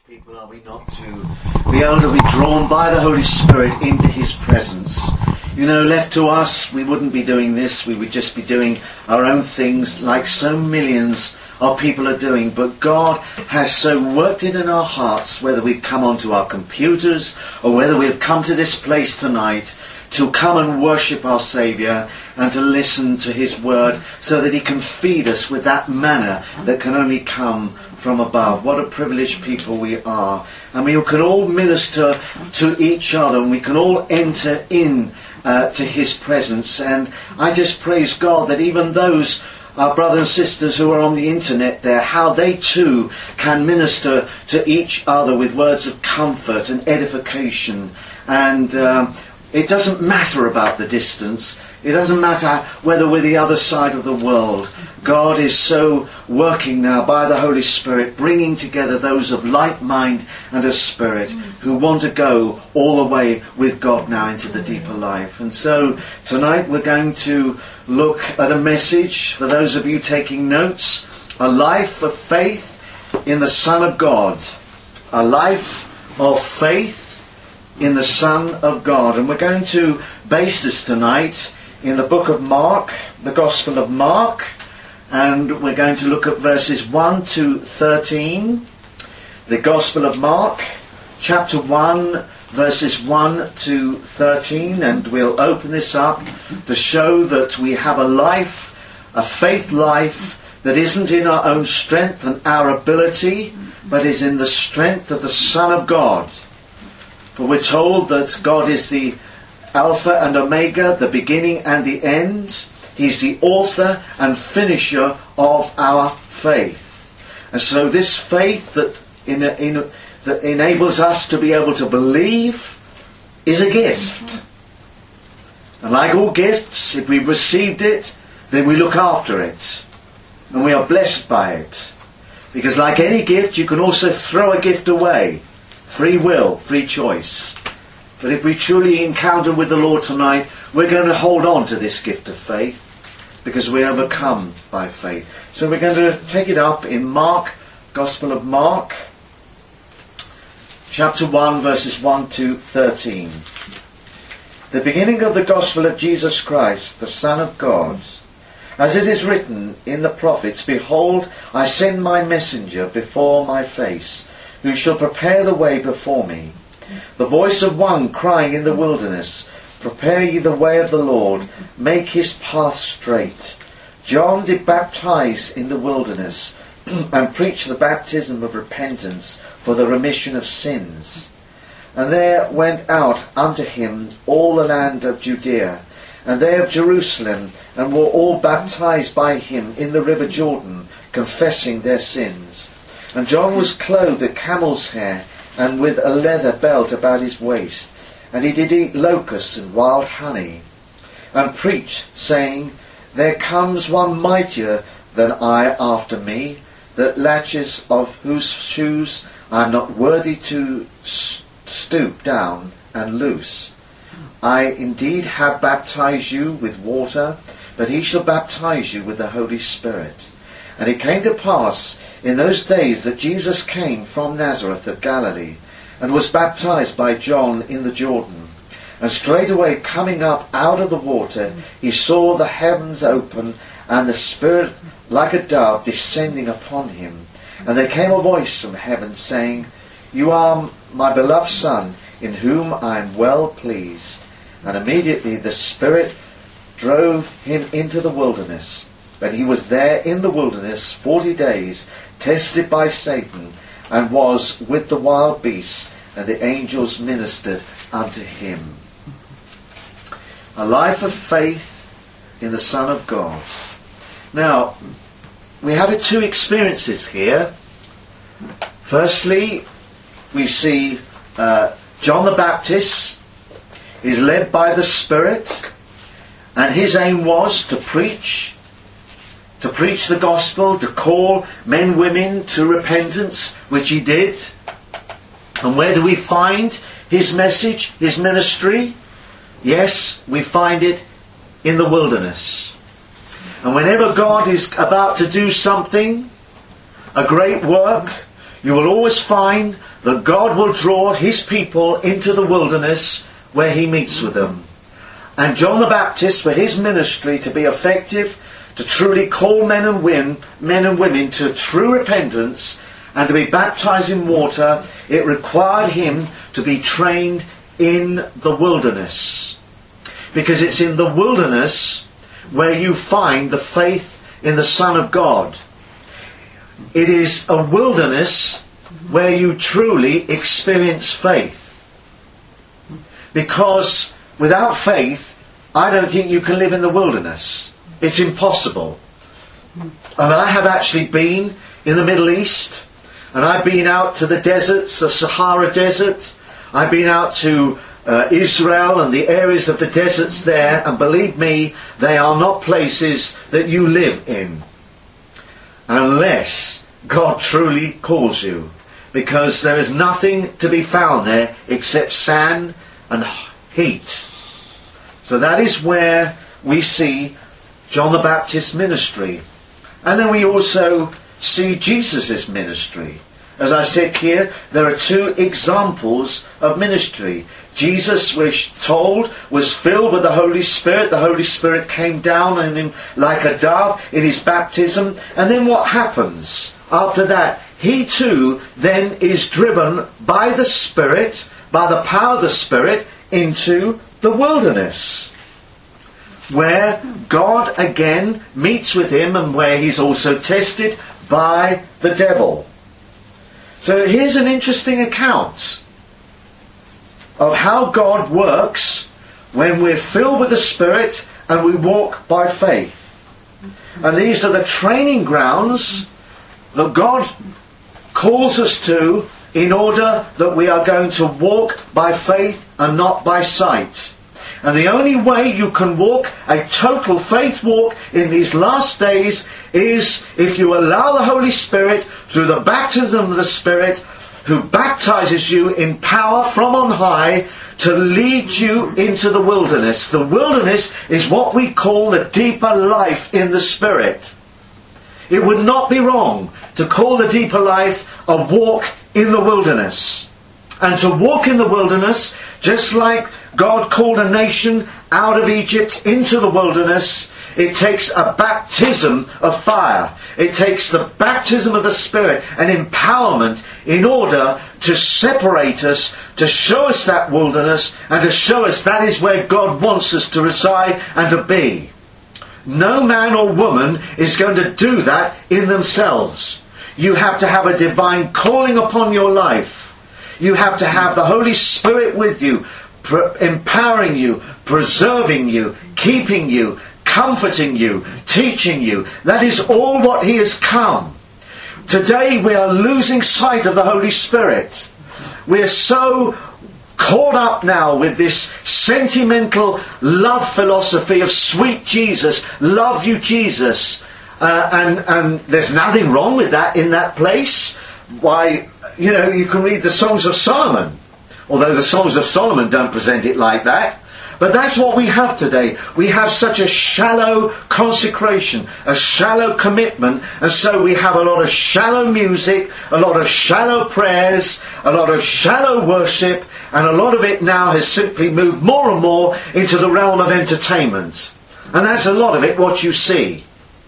People, are we not, to be able to be drawn by the Holy Spirit into His presence? You know, left to us, we wouldn't be doing this. We would just be doing our own things like so millions of people are doing. But God has so worked it in our hearts, whether we've come onto our computers or whether we've come to this place tonight to come and worship our Saviour and to listen to His Word so that He can feed us with that manna that can only come from above. What a privileged people we are. And we can all minister to each other and we can all enter in to His presence. And I just praise God that even those our brothers and sisters who are on the internet there, how they too can minister to each other with words of comfort and edification. And it doesn't matter about the distance. It doesn't matter whether we're the other side of the world. God is so working now by the Holy Spirit, bringing together those of like mind and a spirit who want to go all the way with God now into the deeper life. And so tonight we're going to look at a message, for those of you taking notes, a life of faith in the Son of God. A life of faith in the Son of God. And we're going to base this tonight in the book of Mark, the Gospel of Mark, and we're going to look at verses 1 to 13. The Gospel of Mark, chapter 1, verses 1 to 13, and we'll open this up to show that we have a life, a faith life, that isn't in our own strength and our ability, but is in the strength of the Son of God. For we're told that God is the Alpha and Omega, the beginning and the end. He's the author and finisher of our faith. And so this faith that enables us to be able to believe is a gift. And like all gifts, if we've received it, then we look after it. And we are blessed by it. Because like any gift, you can also throw a gift away. Free will, free choice. But if we truly encounter with the Lord tonight, we're going to hold on to this gift of faith, because we overcome by faith. So we're going to take it up in Mark, Gospel of Mark, chapter 1, verses 1 to 13. The beginning of the Gospel of Jesus Christ, the Son of God. As it is written in the prophets, Behold, I send my messenger before my face, who shall prepare the way before me. The voice of one crying in the wilderness, Prepare ye the way of the Lord, make his path straight. John did baptize in the wilderness, and preach the baptism of repentance for the remission of sins. And there went out unto him all the land of Judea, and they of Jerusalem, and were all baptized by him in the river Jordan, confessing their sins. And John was clothed with camel's hair, and with a leather belt about his waist. And he did eat locusts and wild honey, and preached, saying, There comes one mightier than I after me, the latches of whose shoes I am not worthy to stoop down and loose. I indeed have baptized you with water, but he shall baptize you with the Holy Spirit. And it came to pass in those days that Jesus came from Nazareth of Galilee, and was baptized by John in the Jordan. And straightway coming up out of the water, he saw the heavens open, and the Spirit like a dove descending upon him. And there came a voice from heaven, saying, You are my beloved Son, in whom I am well pleased. And immediately the Spirit drove him into the wilderness. But he was there in the wilderness 40 days, tested by Satan, and was with the wild beasts, and the angels ministered unto him. A life of faith in the Son of God. Now, we have two experiences here. Firstly, we see John the Baptist is led by the Spirit, and his aim was to preach the gospel, to call men, women to repentance, which he did. And where do we find his message, his ministry? Yes, we find it in the wilderness. And whenever God is about to do something, a great work, you will always find that God will draw his people into the wilderness where he meets with them. And John the Baptist, for his ministry to be effective, to truly call men and women to true repentance and to be baptized in water, it required him to be trained in the wilderness. Because it's in the wilderness where you find the faith in the Son of God. It is a wilderness where you truly experience faith. Because without faith, I don't think you can live in the wilderness. It's impossible. And I have actually been in the Middle East, and I've been out to the deserts, the Sahara Desert. I've been out to Israel and the areas of the deserts there, and believe me, they are not places that you live in unless God truly calls you, because there is nothing to be found there except sand and heat. So that is where we see John the Baptist's ministry. And then we also see Jesus' ministry. As I said here, there are two examples of ministry. Jesus, we're told, was filled with the Holy Spirit. The Holy Spirit came down on him like a dove in his baptism. And then what happens after that? He too then is driven by the Spirit, by the power of the Spirit, into the wilderness, where God again meets with him and where he's also tested by the devil. So here's an interesting account of how God works when we're filled with the Spirit and we walk by faith. And these are the training grounds that God calls us to in order that we are going to walk by faith and not by sight. And the only way you can walk a total faith walk in these last days is if you allow the Holy Spirit, through the baptism of the Spirit, who baptizes you in power from on high, to lead you into the wilderness. The wilderness is what we call the deeper life in the Spirit. It would not be wrong to call the deeper life a walk in the wilderness. And to walk in the wilderness, just like God called a nation out of Egypt into the wilderness, it takes a baptism of fire. It takes the baptism of the Spirit and empowerment in order to separate us, to show us that wilderness, and to show us that is where God wants us to reside and to be. No man or woman is going to do that in themselves. You have to have a divine calling upon your life. You have to have the Holy Spirit with you, empowering you, preserving you, keeping you, comforting you, teaching you. That is all what He has come. Today we are losing sight of the Holy Spirit. We are so caught up now with this sentimental love philosophy of sweet Jesus, love you Jesus. And there's nothing wrong with that in that place. Why, you know, you can read the Songs of Solomon. Although the Songs of Solomon don't present it like that. But that's what we have today. We have such a shallow consecration, a shallow commitment, and so we have a lot of shallow music, a lot of shallow prayers, a lot of shallow worship, and a lot of it now has simply moved more and more into the realm of entertainment. And that's a lot of it what you see.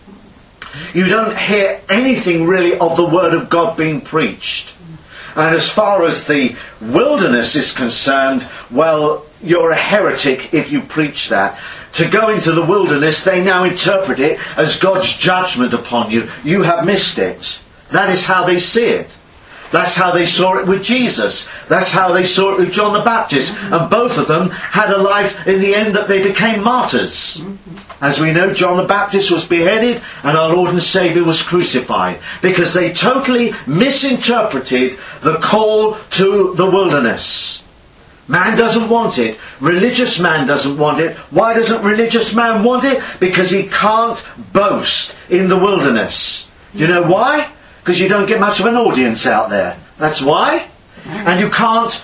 You don't hear anything really of the Word of God being preached. And as far as the wilderness is concerned, well, you're a heretic if you preach that. To go into the wilderness, they now interpret it as God's judgment upon you. You have missed it. That is how they see it. That's how they saw it with Jesus. That's how they saw it with John the Baptist. And both of them had a life in the end that they became martyrs. As we know, John the Baptist was beheaded and our Lord and Saviour was crucified. Because they totally misinterpreted the call to the wilderness. Man doesn't want it. Religious man doesn't want it. Why doesn't religious man want it? Because he can't boast in the wilderness. You know why? Because you don't get much of an audience out there. That's why. And you can't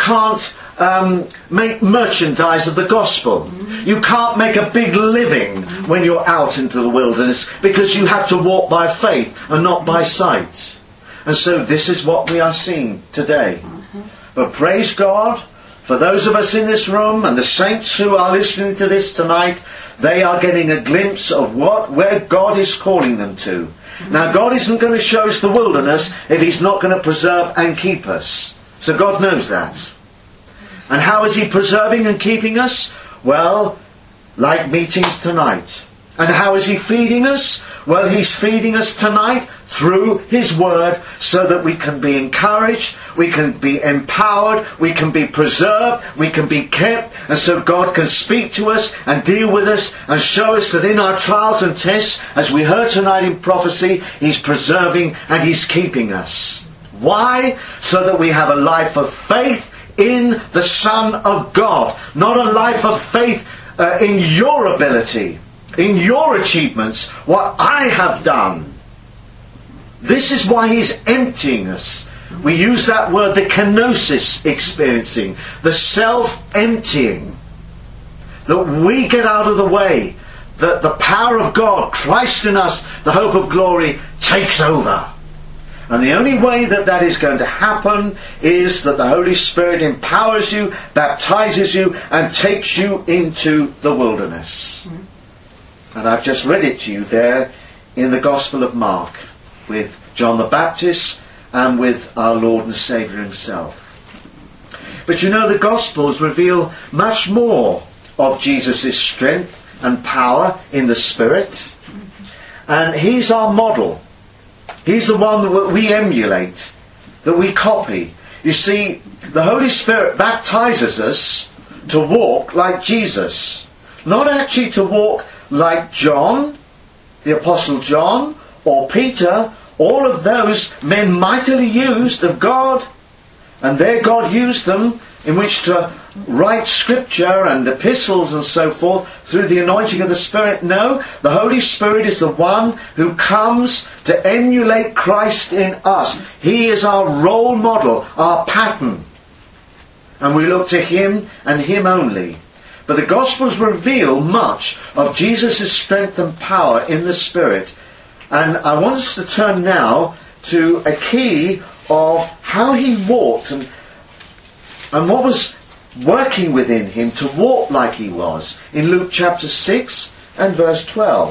make merchandise of the gospel. You can't make a big living when you're out into the wilderness, because you have to walk by faith and not by sight. And so this is what we are seeing today. But praise God, for those of us in this room and the saints who are listening to this tonight, they are getting a glimpse of where God is calling them to. Now, God isn't going to show us the wilderness if He's not going to preserve and keep us. So God knows that. And how is He preserving and keeping us? Well, like meetings tonight. And how is He feeding us? Well, He's feeding us tonight through His Word, so that we can be encouraged, we can be empowered, we can be preserved, we can be kept, and so God can speak to us and deal with us and show us that in our trials and tests, as we heard tonight in prophecy, He's preserving and He's keeping us. Why? So that we have a life of faith in the Son of God, not a life of faith in your ability, in your achievements, what I have done. This is why He's emptying us. We use that word, the kenosis experiencing, the self-emptying. That we get out of the way, that the power of God, Christ in us, the hope of glory, takes over. And the only way that that is going to happen is that the Holy Spirit empowers you, baptizes you, and takes you into the wilderness. And I've just read it to you there in the Gospel of Mark, with John the Baptist and with our Lord and Saviour Himself. But you know, the Gospels reveal much more of Jesus' strength and power in the Spirit. And He's our model. He's the one that we emulate, that we copy. You see, the Holy Spirit baptizes us to walk like Jesus. Not actually to walk like John, the Apostle John, or Peter, all of those men mightily used of God, and there God used them in which to write scripture and epistles and so forth through the anointing of the Spirit. No, the Holy Spirit is the one who comes to emulate Christ in us. He is our role model, our pattern. And we look to Him and Him only. But the Gospels reveal much of Jesus' strength and power in the Spirit. And I want us to turn now to a key of how He walked and what was working within Him to walk like He was in Luke chapter 6 and verse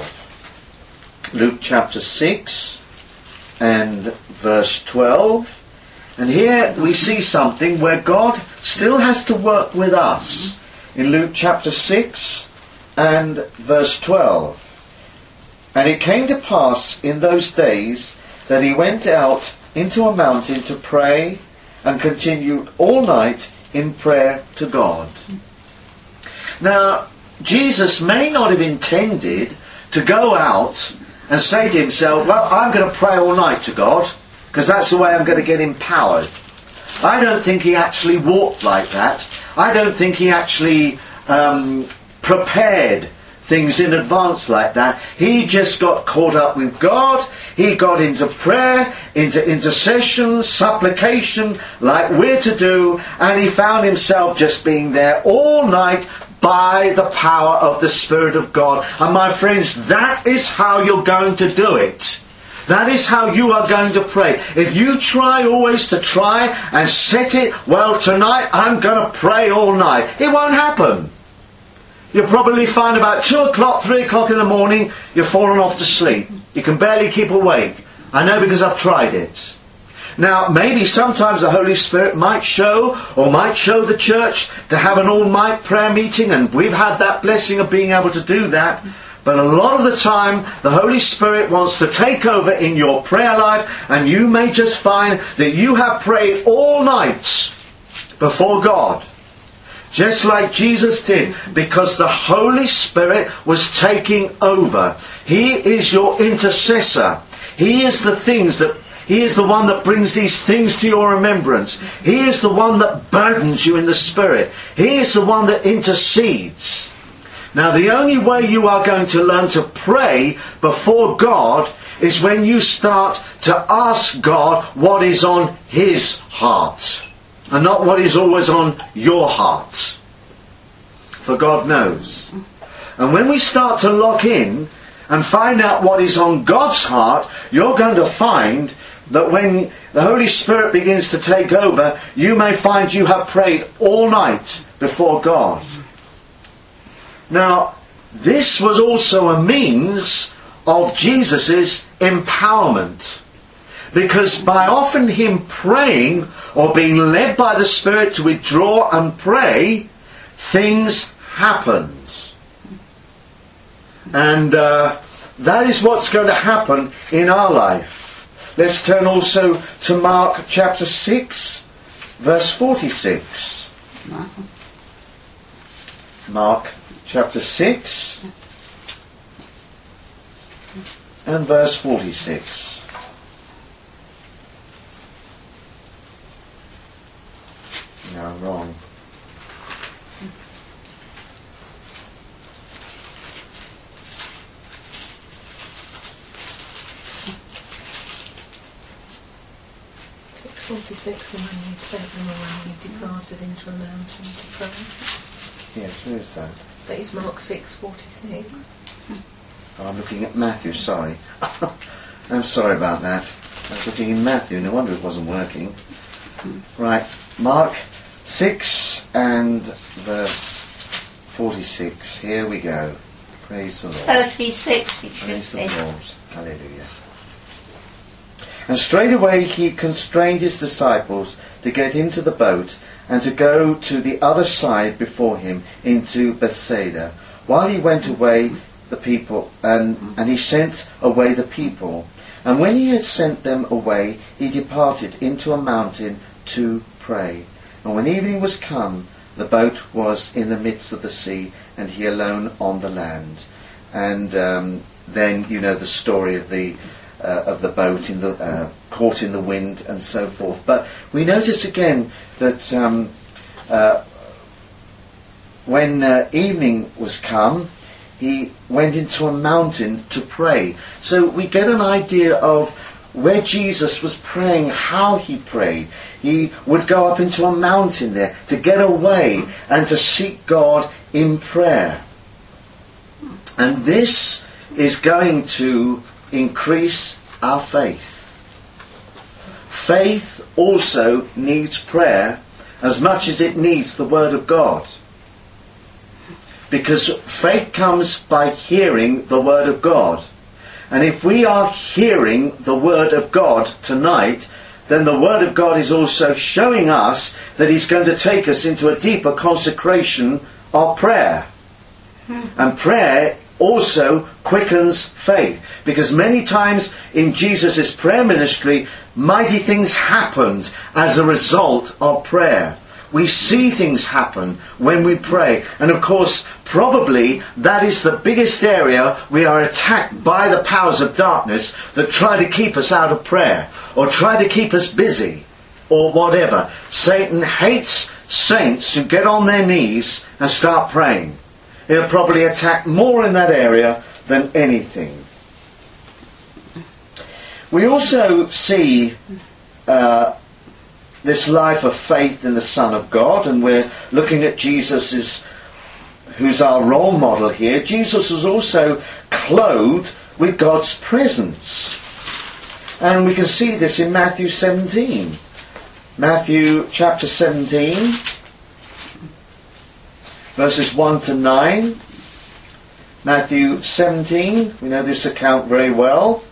12. Luke chapter 6 and verse 12. And here we see something where God still has to work with us. In Luke chapter 6 and verse 12. And it came to pass in those days that He went out into a mountain to pray, and continued all night in prayer to God. Now, Jesus may not have intended to go out and say to Himself, well, I'm going to pray all night to God, because that's the way I'm going to get empowered. I don't think He actually walked like that. I don't think He actually prepared things in advance like that. He just got caught up with God. He got into prayer, into intercession, supplication, like we're to do, and He found Himself just being there all night by the power of the Spirit of God. And my friends, that is how you're going to do it. That is how you are going to pray. If you try always to try and set it, well, tonight I'm going to pray all night, it won't happen. You'll probably find about 2 o'clock, 3 o'clock in the morning, you've fallen off to sleep. You can barely keep awake. I know, because I've tried it. Now, maybe sometimes the Holy Spirit might show the church to have an all-night prayer meeting, and we've had that blessing of being able to do that. But a lot of the time, the Holy Spirit wants to take over in your prayer life, and you may just find that you have prayed all night before God. Just like Jesus did, because the Holy Spirit was taking over. He is your intercessor. He is the one that brings these things to your remembrance. He is the one that burdens you in the Spirit. He is the one that intercedes. Now, the only way you are going to learn to pray before God is when you start to ask God what is on His heart, and not what is always on your heart. For God knows. And when we start to lock in and find out what is on God's heart, you're going to find that when the Holy Spirit begins to take over, you may find you have prayed all night before God. Now, this was also a means of Jesus' empowerment. Because by often him praying or being led by the Spirit to withdraw and pray, things happened. And that is what's going to happen in our life. Let's turn also to Mark chapter 6, verse 46. Mark chapter 6 and verse 46. No, I'm wrong. (6:46), and when he had sent them away, he departed into a mountain to pray. Yes, where is that? That is Mark 6:46. Oh, I'm looking at Matthew, sorry. I'm sorry about that. I was looking in Matthew, no wonder it wasn't working. Right, Mark 6 and verse 46. Here we go. Praise the Lord. 36 it should Praise the be. Lord. Hallelujah. And straightway he constrained his disciples to get into the boat and to go to the other side before him into Bethsaida, while he went away the people, and he sent away the people. And when he had sent them away, he departed into a mountain to pray. And when evening was come, the boat was in the midst of the sea, and he alone on the land. And then you know the story of the boat in the caught in the wind and so forth. But we notice again that when evening was come, he went into a mountain to pray. So we get an idea of where Jesus was praying, how he prayed. He would go up into a mountain there to get away and to seek God in prayer. And this is going to increase our faith. Faith also needs prayer as much as it needs the Word of God. Because faith comes by hearing the Word of God. And if we are hearing the Word of God tonight, then the Word of God is also showing us that He's going to take us into a deeper consecration of prayer. And prayer also quickens faith. Because many times in Jesus' prayer ministry, mighty things happened as a result of prayer. We see things happen when we pray. And of course, probably that is the biggest area we are attacked by the powers of darkness that try to keep us out of prayer, or try to keep us busy, or whatever. Satan hates saints who get on their knees and start praying. He'll probably attack more in that area than anything. We also see this life of faith in the Son of God, and we're looking at Jesus who's our role model here. Jesus was also clothed with God's presence. And we can see this in Matthew 17. Matthew chapter 17, verses 1 to 9. Matthew 17, we know this account very well.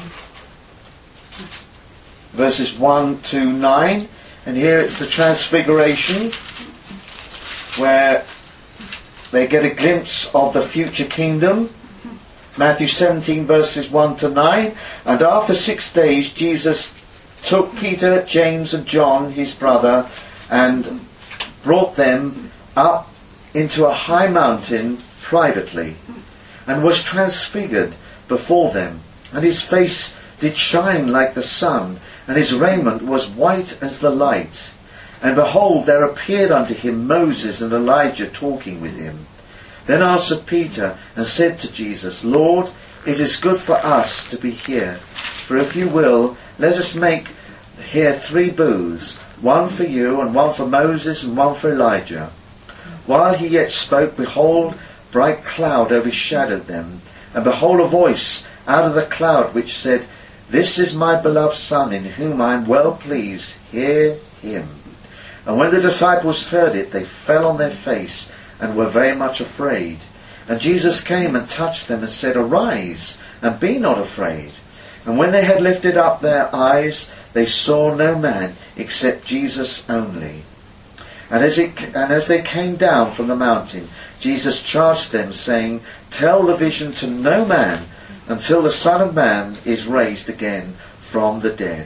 Verses 1 to 9. And here it's the Transfiguration, where they get a glimpse of the future kingdom. Matthew 17 verses 1 to 9. And after 6 days Jesus took Peter, James and John, his brother, and brought them up into a high mountain privately, and was transfigured before them. And his face did shine like the sun, and his raiment was white as the light. And behold, there appeared unto him Moses and Elijah talking with him. Then answered Peter and said to Jesus, Lord, it is good for us to be here. For if you will, let us make here 3 booths, one for you, and one for Moses, and one for Elijah. While he yet spoke, behold, bright cloud overshadowed them. And behold, a voice out of the cloud which said, "This is my beloved Son, in whom I am well pleased. Hear him." And when the disciples heard it, they fell on their face and were very much afraid. And Jesus came and touched them and said, "Arise, and be not afraid." And when they had lifted up their eyes, they saw no man except Jesus only. And as they came down from the mountain, Jesus charged them, saying, "Tell the vision to no man until the Son of Man is raised again from the dead."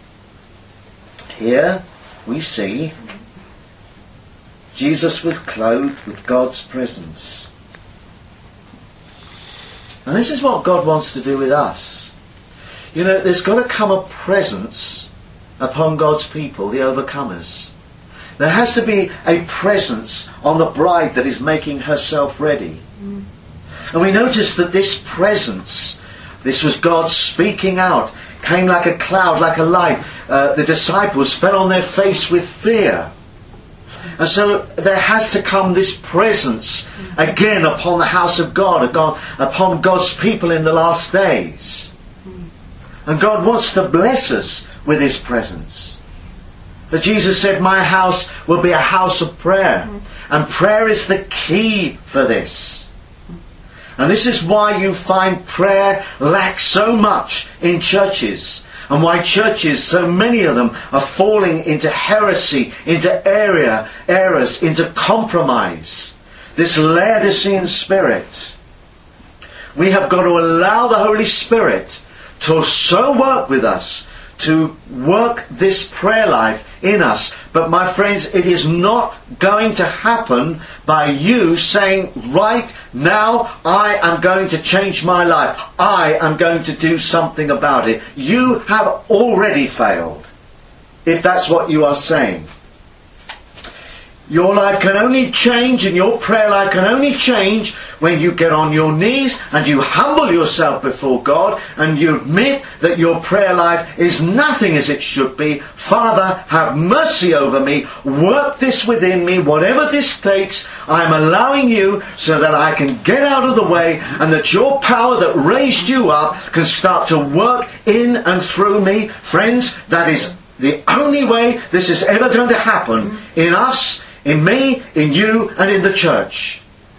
Here we see Jesus was clothed with God's presence. And this is what God wants to do with us. You know, there's got to come a presence upon God's people, the overcomers. There has to be a presence on the bride that is making herself ready. And we notice that this presence, this was God speaking out, came like a cloud, like a light. The disciples fell on their face with fear. And so there has to come this presence again upon the house of God, upon God's people in the last days. And God wants to bless us with His presence. But Jesus said, "My house will be a house of prayer." And prayer is the key for this. And this is why you find prayer lacks so much in churches. And why churches, so many of them, are falling into heresy, into errors, into compromise. This Laodicean spirit. We have got to allow the Holy Spirit to so work with us, to work this prayer life in us. But my friends, it is not going to happen by you saying, "Right now I am going to change my life. I am going to do something about it." You have already failed, if that's what you are saying. Your life can only change, and your prayer life can only change when you get on your knees and you humble yourself before God and you admit that your prayer life is nothing as it should be. "Father, have mercy over me. Work this within me. Whatever this takes, I'm allowing you so that I can get out of the way and that your power that raised you up can start to work in and through me." Friends, that is the only way this is ever going to happen in us, in me, in you, and in the church.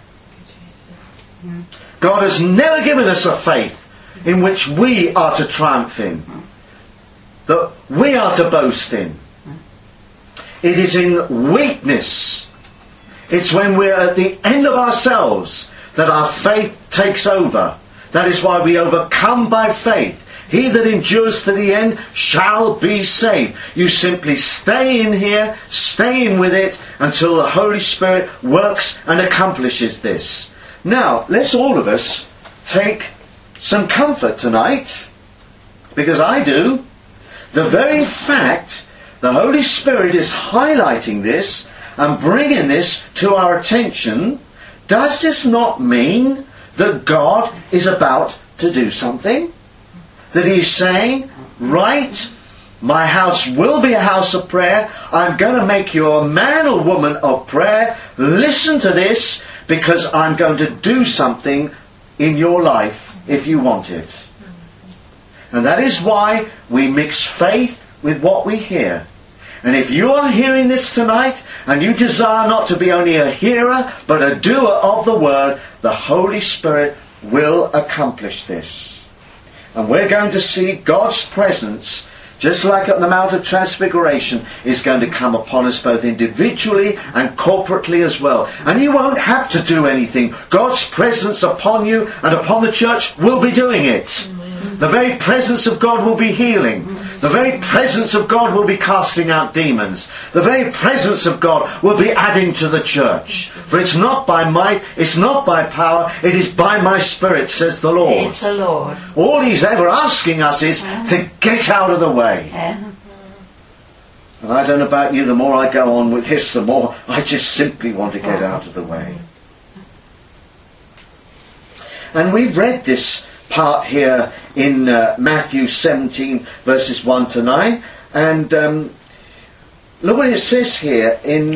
God has never given us a faith in which we are to triumph in, that we are to boast in. It is in weakness. It's when we're at the end of ourselves that our faith takes over. That is why we overcome by faith. He that endures to the end shall be saved. You simply stay in here, stay in with it, until the Holy Spirit works and accomplishes this. Now, let's all of us take some comfort tonight, because I do. The very fact the Holy Spirit is highlighting this and bringing this to our attention, does this not mean that God is about to do something? That He's saying, "Right, my house will be a house of prayer. I'm going to make you a man or woman of prayer. Listen to this, because I'm going to do something in your life if you want it." And that is why we mix faith with what we hear. And if you are hearing this tonight and you desire not to be only a hearer but a doer of the word, the Holy Spirit will accomplish this. And we're going to see God's presence, just like at the Mount of Transfiguration, is going to come upon us both individually and corporately as well. And you won't have to do anything. God's presence upon you and upon the church will be doing it. The very presence of God will be healing. The very presence of God will be casting out demons. The very presence of God will be adding to the church. For it's not by might, it's not by power, it is by my Spirit, says the Lord. It's the Lord. All He's ever asking us is to get out of the way. And I don't know about you, the more I go on with this, the more I just simply want to get out of the way. And we read this part here in Matthew 17 verses 1 to 9, and look what it says here in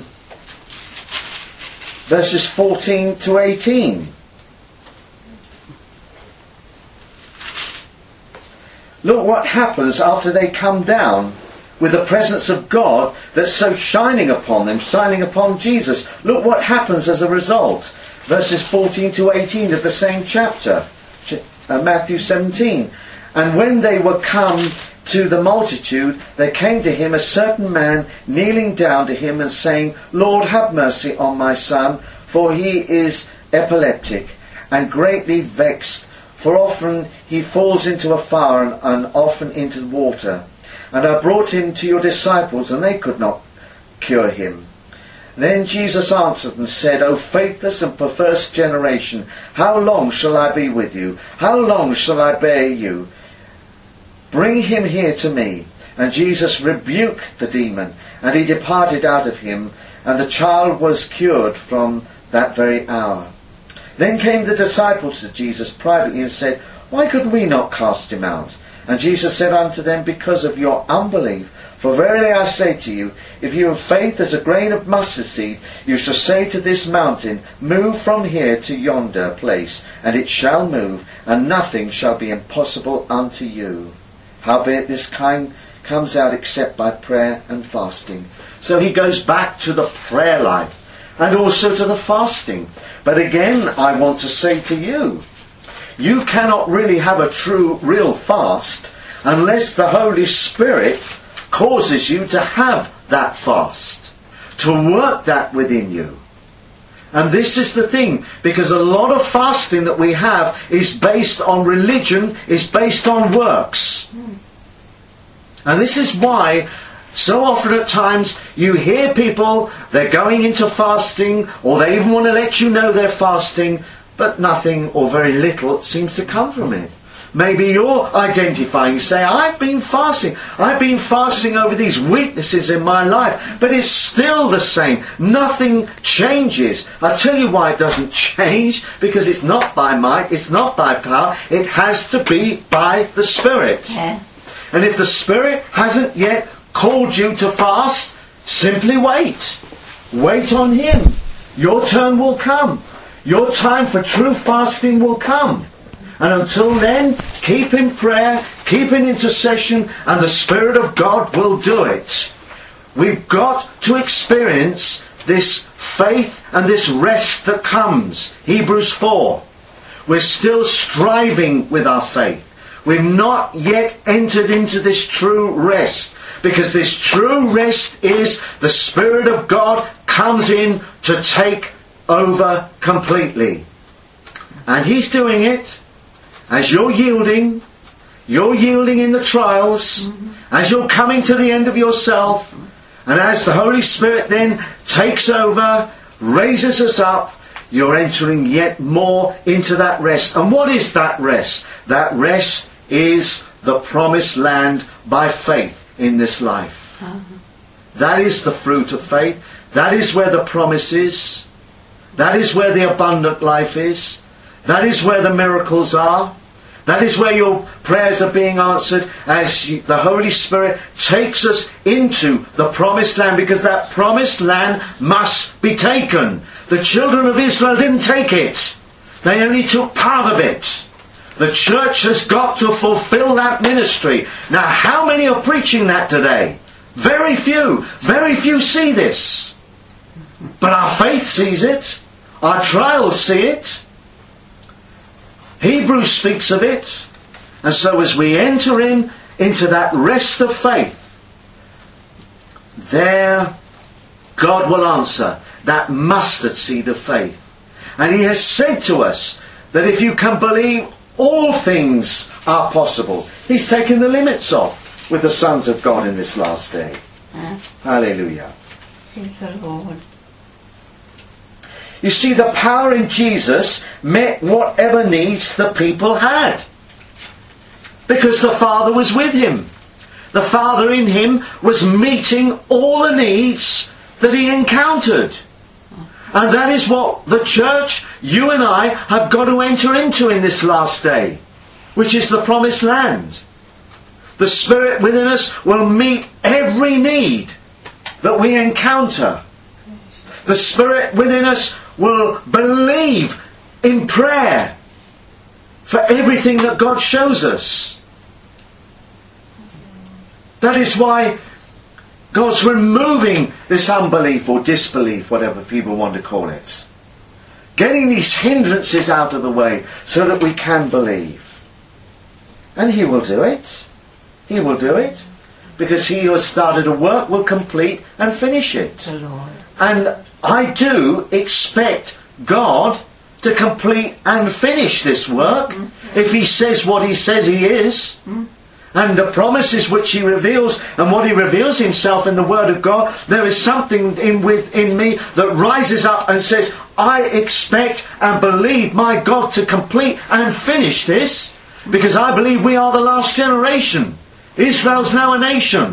verses 14 to 18. Look what happens after they come down with the presence of God that's so shining upon them, shining upon Jesus. Look what happens as a result. Verses 14 to 18 of the same chapter, Matthew 17. And when they were come to the multitude, there came to him a certain man, kneeling down to him and saying, Lord, have mercy on my son, for he is epileptic and greatly vexed, for often he falls into a fire and often into water. And I brought him to your disciples, and they could not cure him. Then Jesus answered and said, O faithless and perverse generation, how long shall I be with you? How long shall I bear you? Bring him here to me. And Jesus rebuked the demon, and he departed out of him, and the child was cured from that very hour. Then came the disciples to Jesus privately and said, Why could we not cast him out? And Jesus said unto them, Because of your unbelief. For verily I say to you, if you have faith as a grain of mustard seed, you shall say to this mountain, Move from here to yonder place, and it shall move, and nothing shall be impossible unto you. Howbeit this kind comes out except by prayer and fasting. So he goes back to the prayer life, and also to the fasting. But again, I want to say to you, you cannot really have a true, real fast unless the Holy Spirit causes you to have that fast, to work that within you. And this is the thing, because a lot of fasting that we have is based on religion, is based on works. And this is why so often at times you hear people, they're going into fasting, or they even want to let you know they're fasting, but nothing or very little seems to come from it. Maybe you're identifying, you say, I've been fasting over these weaknesses in my life, but it's still the same. Nothing changes. I'll tell you why it doesn't change, because it's not by might, it's not by power, it has to be by the Spirit. Yeah. And if the Spirit hasn't yet called you to fast, simply wait. Wait on Him. Your turn will come. Your time for true fasting will come. And until then, keep in prayer, keep in intercession, and the Spirit of God will do it. We've got to experience this faith and this rest that comes. Hebrews 4. We're still striving with our faith. We've not yet entered into this true rest. Because this true rest is the Spirit of God comes in to take over completely. And He's doing it as you're yielding in the trials, as you're coming to the end of yourself, and as the Holy Spirit then takes over, raises us up, you're entering yet more into that rest. And what is that rest? That rest is the promised land by faith in this life. That is the fruit of faith. That is where the promise is. That is where the abundant life is. That is where the miracles are. That is where your prayers are being answered as the Holy Spirit takes us into the promised land, because that promised land must be taken. The children of Israel didn't take it. They only took part of it. The church has got to fulfill that ministry. Now, how many are preaching that today? Very few. Very few see this. But our faith sees it. Our trials see it. Hebrews speaks of it. And so as we enter into that rest of faith, there God will answer that mustard seed of faith. And He has said to us that if you can believe, all things are possible. He's taken the limits off with the sons of God in this last day. Hallelujah. Praise the Lord. You see, the power in Jesus met whatever needs the people had. Because the Father was with Him. The Father in Him was meeting all the needs that He encountered. And that is what the church, you and I, have got to enter into in this last day, which is the promised land. The Spirit within us will meet every need that we encounter. The Spirit within us will believe in prayer for everything that God shows us. That is why God's removing this unbelief or disbelief, whatever people want to call it. Getting these hindrances out of the way so that we can believe. And He will do it. He will do it. Because He who has started a work will complete and finish it. The Lord. And I do expect God to complete and finish this work if He says what He says He is. And the promises which He reveals and what He reveals Himself in the Word of God, there is something within me that rises up and says, I expect and believe my God to complete and finish this, because I believe we are the last generation. Israel's now a nation.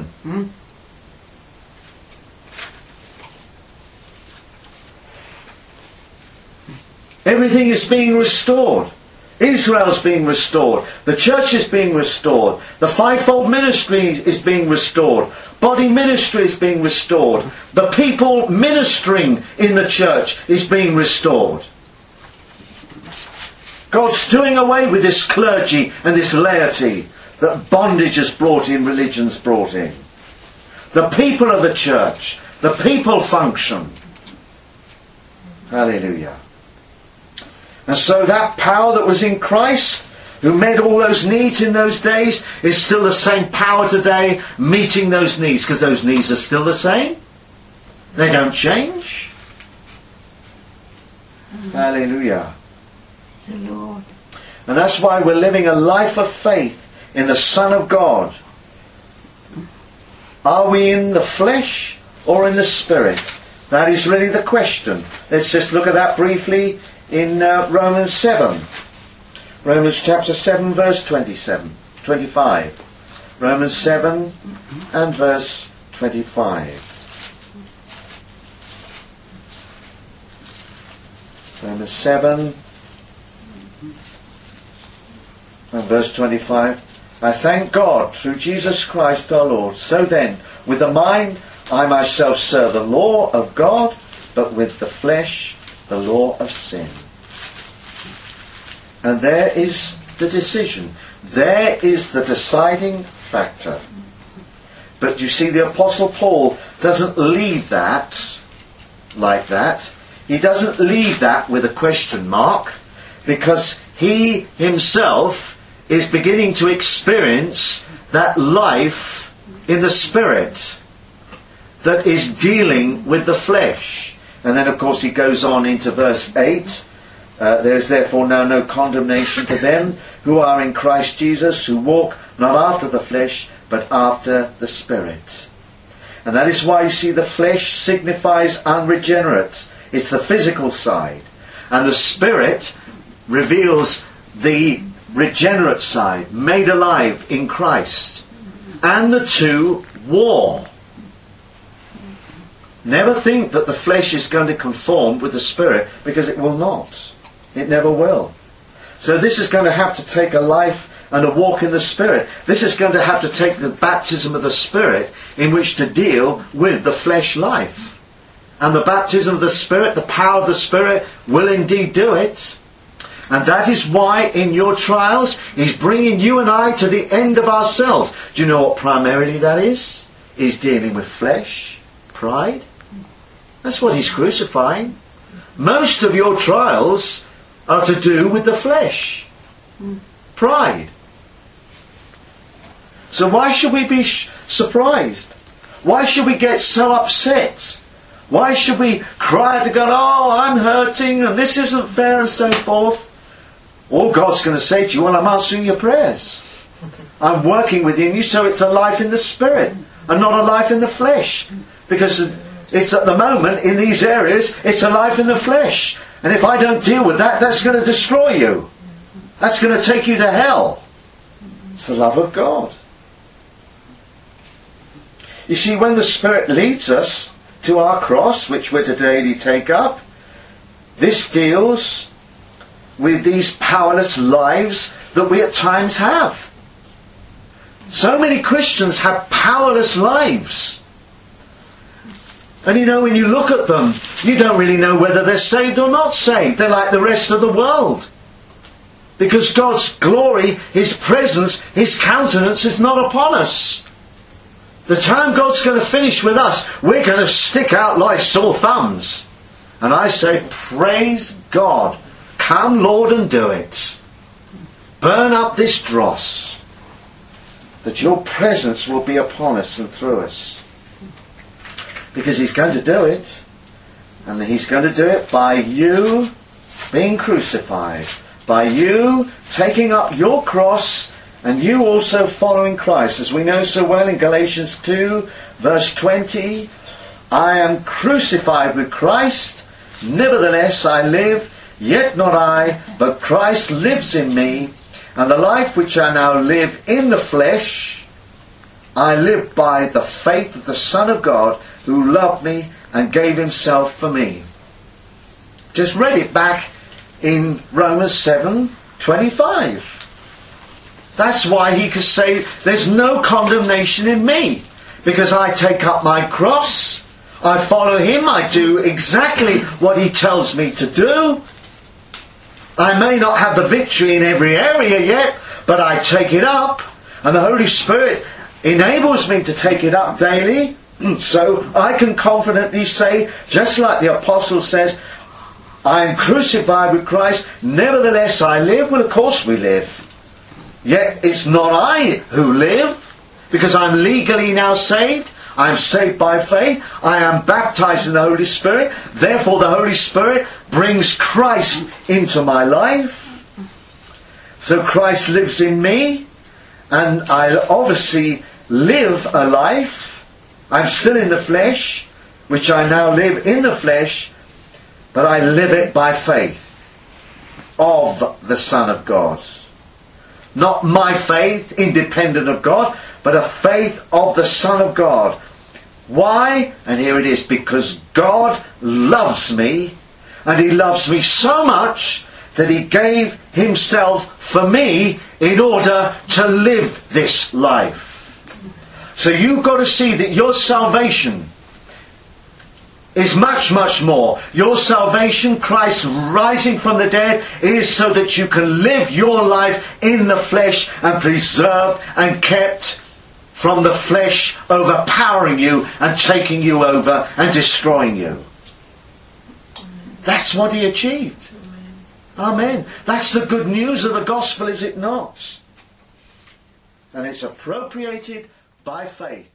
Everything is being restored. Israel's being restored. The church is being restored. The fivefold ministry is being restored. Body ministry is being restored. The people ministering in the church is being restored. God's doing away with this clergy and this laity that bondage has brought in, religion's brought in. The people of the church, the people function. Hallelujah. And so that power that was in Christ, who met all those needs in those days, is still the same power today, meeting those needs, because those needs are still the same. They don't change. Hallelujah. The Lord. And that's why we're living a life of faith in the Son of God. Are we in the flesh or in the Spirit? That is really the question. Let's just look at that briefly in Romans 7. Romans chapter 7 verse 25. Romans 7 and verse 25. Romans 7 and verse 25. I thank God through Jesus Christ our Lord. So then, with the mind I myself serve the law of God, but with the flesh the law of sin. And there is the decision. There is the deciding factor. But you see, the Apostle Paul doesn't leave that like that. He doesn't leave that with a question mark, because he himself is beginning to experience that life in the Spirit that is dealing with the flesh. And then of course he goes on into verse 8. There is therefore now no condemnation to them who are in Christ Jesus, who walk not after the flesh but after the Spirit. And that is why you see the flesh signifies unregenerate. It's the physical side. And the Spirit reveals the regenerate side, made alive in Christ. And the two war. Never think that the flesh is going to conform with the Spirit, because it will not. It never will. So this is going to have to take a life and a walk in the Spirit. This is going to have to take the baptism of the Spirit in which to deal with the flesh life. And the baptism of the Spirit, the power of the Spirit, will indeed do it. And that is why in your trials He's bringing you and I to the end of ourselves. Do you know what primarily that is? He's dealing with flesh, pride. That's what He's crucifying. Most of your trials are to do with the flesh. Pride. So why should we be surprised? Why should we get so upset? Why should we cry to God, oh, I'm hurting and this isn't fair and so forth? All God's going to say to you, well, I'm answering your prayers. I'm working within you, so it's a life in the Spirit and not a life in the flesh. Because it's at the moment, in these areas, it's a life in the flesh. And if I don't deal with that, that's going to destroy you. That's going to take you to hell. It's the love of God. You see, when the Spirit leads us to our cross, which we're to daily take up, this deals with these powerless lives that we at times have. So many Christians have powerless lives. And you know, when you look at them, you don't really know whether they're saved or not saved. They're like the rest of the world. Because God's glory, His presence, His countenance is not upon us. The time God's going to finish with us, we're going to stick out like sore thumbs. And I say, praise God. Come, Lord, and do it. Burn up this dross, that your presence will be upon us and through us. Because he's going to do it. And he's going to do it by you being crucified. By you taking up your cross and you also following Christ. As we know so well in Galatians 2 verse 20, I am crucified with Christ, nevertheless I live, yet not I, but Christ lives in me, and the life which I now live in the flesh, I live by the faith of the Son of God, who loved me and gave himself for me. Just read it back in Romans 7:25. That's why he could say, there's no condemnation in me, because I take up my cross, I follow him, I do exactly what he tells me to do. I may not have the victory in every area yet, but I take it up, and the Holy Spirit enables me to take it up daily, so I can confidently say, just like the Apostle says, I am crucified with Christ, nevertheless I live. Well, of course we live. Yet it's not I who live, because I'm legally now saved. I'm saved by faith. I am baptized in the Holy Spirit. Therefore the Holy Spirit brings Christ into my life. So Christ lives in me, and I obviously live a life. I'm still in the flesh, which I now live in the flesh, but I live it by faith of the Son of God. Not my faith, independent of God, but a faith of the Son of God. Why? And here it is, because God loves me, and he loves me so much that he gave himself for me in order to live this life. So you've got to see that your salvation is much, much more. Your salvation, Christ rising from the dead, is so that you can live your life in the flesh and preserved and kept from the flesh overpowering you and taking you over and destroying you. That's what he achieved. Amen. That's the good news of the gospel, is it not? And it's appropriated by faith.